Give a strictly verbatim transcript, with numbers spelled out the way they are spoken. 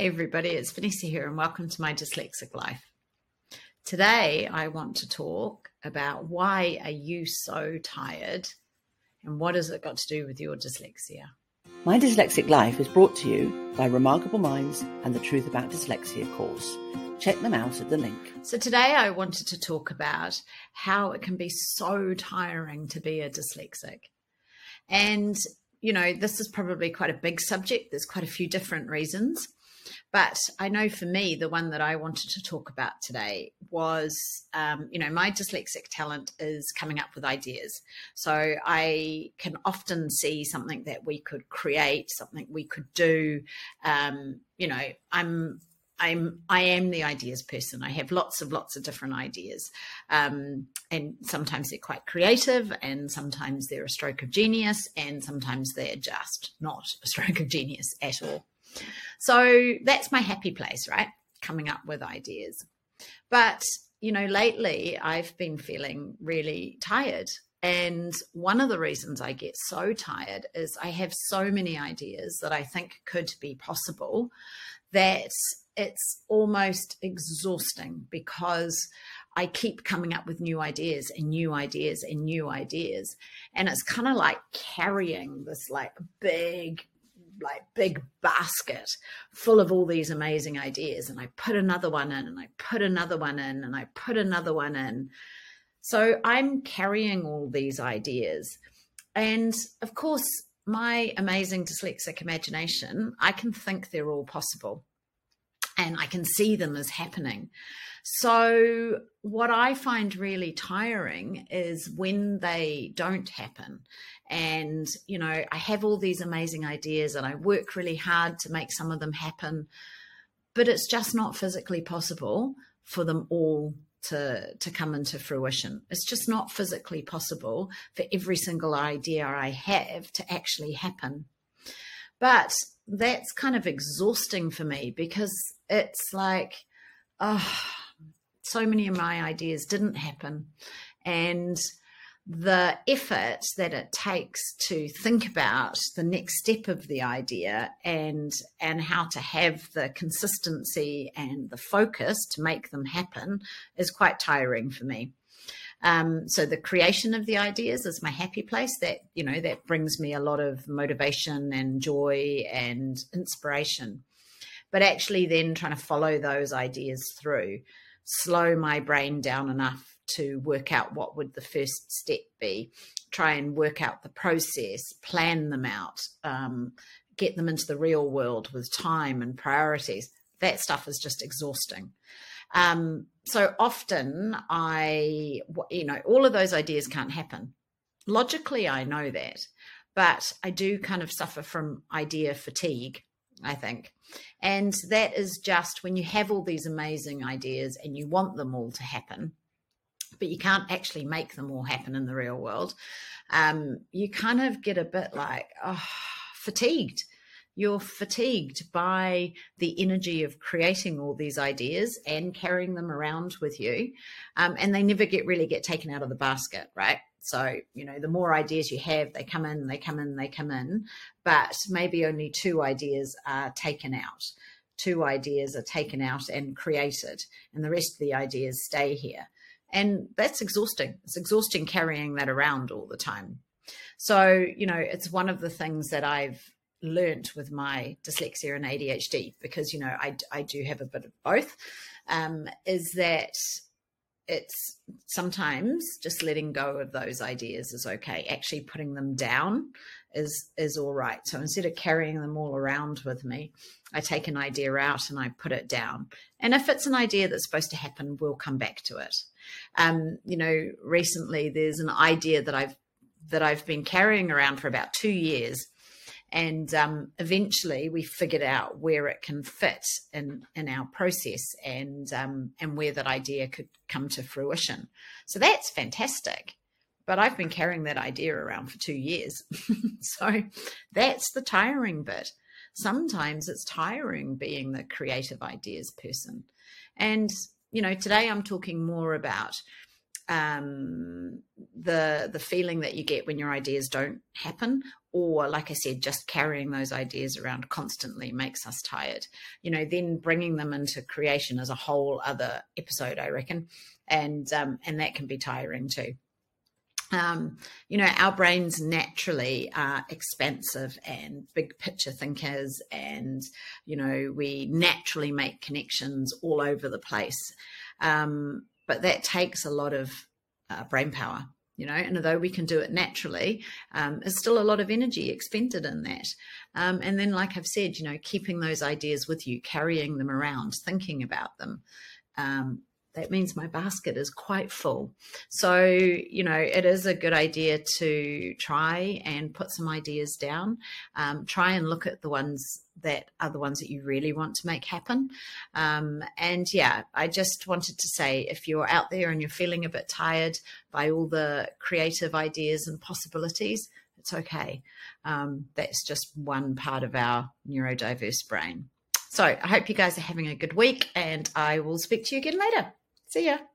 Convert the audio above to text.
Hey everybody, it's Vanessa here and welcome to my Dyslexic Life. Today I want to talk about why are you so tired and what has it got to do with your dyslexia? My Dyslexic Life is brought to you by Remarkable Minds and the Truth About Dyslexia course. Check them out at the link. So today I wanted to talk about how it can be so tiring to be a dyslexic. And, you know, this is probably quite a big subject. There's quite a few different reasons. But I know for me, the one that I wanted to talk about today was, um, you know, my dyslexic talent is coming up with ideas. So I can often see something that we could create, something we could do. Um, you know, I'm, I'm, I am the ideas person. I have lots of, lots of different ideas. Um, and sometimes they're quite creative and sometimes they're a stroke of genius and sometimes they're just not a stroke of genius at all. So that's my happy place, right? Coming up with ideas. But, you know, lately I've been feeling really tired. And one of the reasons I get so tired is I have so many ideas that I think could be possible that it's almost exhausting because I keep coming up with new ideas and new ideas and new ideas. And it's kind of like carrying this like big like big basket full of all these amazing ideas. And I put another one in and I put another one in and I put another one in. So I'm carrying all these ideas. And of course, my amazing dyslexic imagination, I can think they're all possible and I can see them as happening. So what I find really tiring is when they don't happen. And, you know, I have all these amazing ideas and I work really hard to make some of them happen, but it's just not physically possible for them all to, to come into fruition. It's just not physically possible for every single idea I have to actually happen. But that's kind of exhausting for me because it's like, oh, so many of my ideas didn't happen. And the effort that it takes to think about the next step of the idea and and how to have the consistency and the focus to make them happen is quite tiring for me. Um, so the creation of the ideas is my happy place. That, you know, that brings me a lot of motivation and joy and inspiration. But actually then trying to follow those ideas through, slow my brain down enough to work out what would the first step be, try and work out the process, plan them out, um, get them into the real world with time and priorities. That stuff is just exhausting. Um, so often I, you know, all of those ideas can't happen. Logically, I know that, but I do kind of suffer from idea fatigue, I think. And that is just when you have all these amazing ideas and you want them all to happen, but you can't actually make them all happen in the real world. Um, you kind of get a bit like, oh, fatigued. You're fatigued by the energy of creating all these ideas and carrying them around with you. Um, and they never get really get taken out of the basket, right? So, you know, the more ideas you have, they come in, they come in, they come in, but maybe only two ideas are taken out. Two ideas are taken out and created, and the rest of the ideas stay here. And that's exhausting. It's exhausting carrying that around all the time. So, you know, it's one of the things that I've learnt with my dyslexia and A D H D, because, you know, I, I do have a bit of both, um, is that it's sometimes just letting go of those ideas is okay. Actually putting them down is, is all right. So instead of carrying them all around with me, I take an idea out and I put it down. And if it's an idea that's supposed to happen, we'll come back to it. Um, you know, recently there's an idea that I've, that I've been carrying around for about two years. And um, eventually we figured out where it can fit in, in our process and, um, and where that idea could come to fruition. So that's fantastic. But I've been carrying that idea around for two years. So that's the tiring bit. Sometimes it's tiring being the creative ideas person. And, you know, today I'm talking more about um, the the feeling that you get when your ideas don't happen, or like I said, just carrying those ideas around constantly makes us tired. You know, then bringing them into creation is a whole other episode, I reckon, and um, and that can be tiring too. Um, you know, our brains naturally are expansive and big picture thinkers, and, you know, we naturally make connections all over the place. Um, but that takes a lot of uh, brain power, you know, and although we can do it naturally, um, there's still a lot of energy expended in that. Um, and then, like I've said, you know, keeping those ideas with you, carrying them around, thinking about them, um, that means my basket is quite full. So, you know, it is a good idea to try and put some ideas down. Um, try and look at the ones that are the ones that you really want to make happen. Um, and yeah, I just wanted to say, if you're out there and you're feeling a bit tired by all the creative ideas and possibilities, it's okay. Um, that's just one part of our neurodiverse brain. So I hope you guys are having a good week, and I will speak to you again later. See ya.